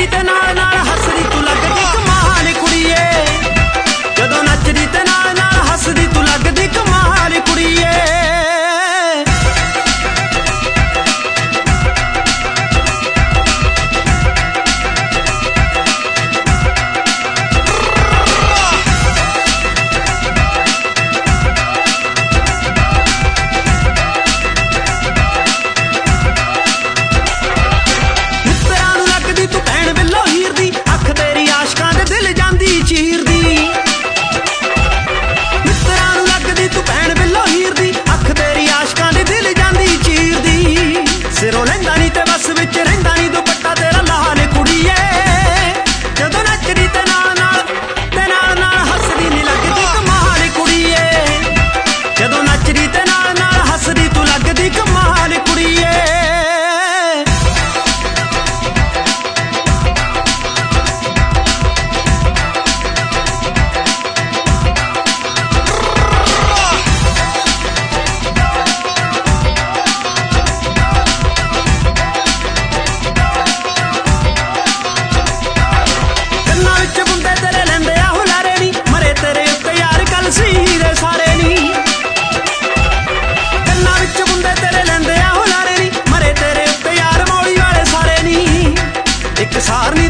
ਨੱਚਦੀ ਤੇ ਨਾਲ ਨਾਲ ਹੱਸਦੀ ਤੂੰ ਲੱਗਦੀ ਕਮਾਲ ਕੁੜੀਏ, ਜਦੋਂ ਨੱਚਦੀ ਤੇ ਨਾਲ ਨਾਲ ਹੱਸਦੀ ਤੂੰ ਲੱਗਦੀ ਕਮਾਲ ਕੁੜੀਏ। ਸਿਰੋਂ ਲੈਂਦਾ ਨੀ ਤੇ ਬਸ ਵਿੱਚ ਰਹਿੰਦਾ ਨੀ ਦੁਪੱਟਾ ਤੇਰਾ ਲਾਲ ਕੁੜੀਏ, ਜਦੋਂ ਨੱਚਦੀ ਤੇ ਨਾਲ ਨਾਲ ਹੱਸਦੀ ਨੀ ਲੱਗਦੀ ਕਮਾਲ ਕੁੜੀਏ, ਜਦੋਂ ਨੱਚਦੀ ਤੇ ਨਾਲ ਹੱਸਦੀ ਤੂੰ ਲੱਗਦੀ ਕਮਾਲ ਕੁੜੀਏ। ਸਾਰ